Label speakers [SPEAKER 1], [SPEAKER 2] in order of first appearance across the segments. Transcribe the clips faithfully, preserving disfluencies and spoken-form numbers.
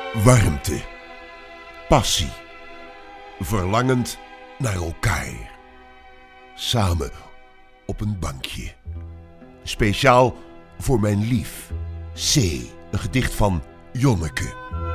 [SPEAKER 1] Warmte, passie, verlangend naar elkaar. Samen op een bankje. Speciaal voor mijn lief, C. Een gedicht van Jonneke.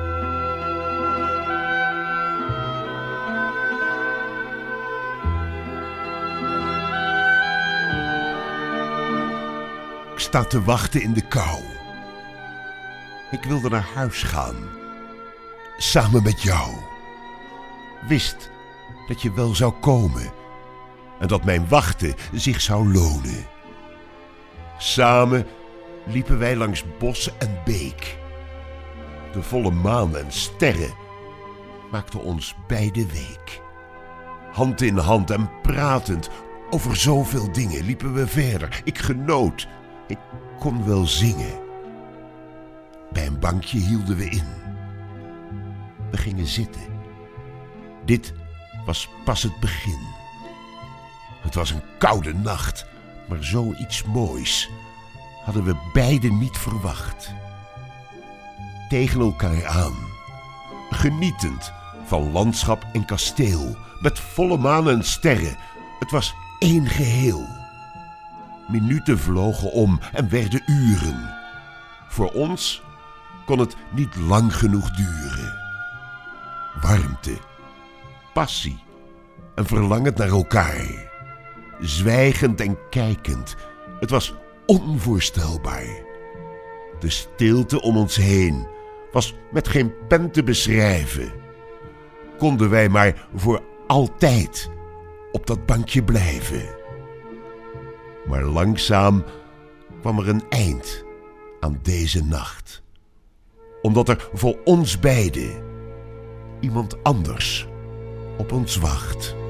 [SPEAKER 1] Ik sta te wachten in de kou. Ik wilde naar huis gaan. Samen met jou. Wist dat je wel zou komen. En dat mijn wachten zich zou lonen. Samen liepen wij langs bos en beek. De volle maan en sterren maakten ons beide week. Hand in hand en pratend over zoveel dingen liepen we verder. Ik genoot, ik kon wel zingen. Bij een bankje hielden we in. We gingen zitten. Dit was pas het begin. Het was een koude nacht, maar zoiets moois hadden we beiden niet verwacht. Tegen elkaar aan, genietend van landschap en kasteel, met volle maan en sterren. Het was één geheel. Minuten vlogen om en werden uren. Voor ons kon het niet lang genoeg duren. Warmte, passie en verlangend naar elkaar. Zwijgend en kijkend, het was onvoorstelbaar. De stilte om ons heen was met geen pen te beschrijven. Konden wij maar voor altijd op dat bankje blijven. Maar langzaam kwam er een eind aan deze nacht. Omdat er voor ons beiden iemand anders op ons wacht.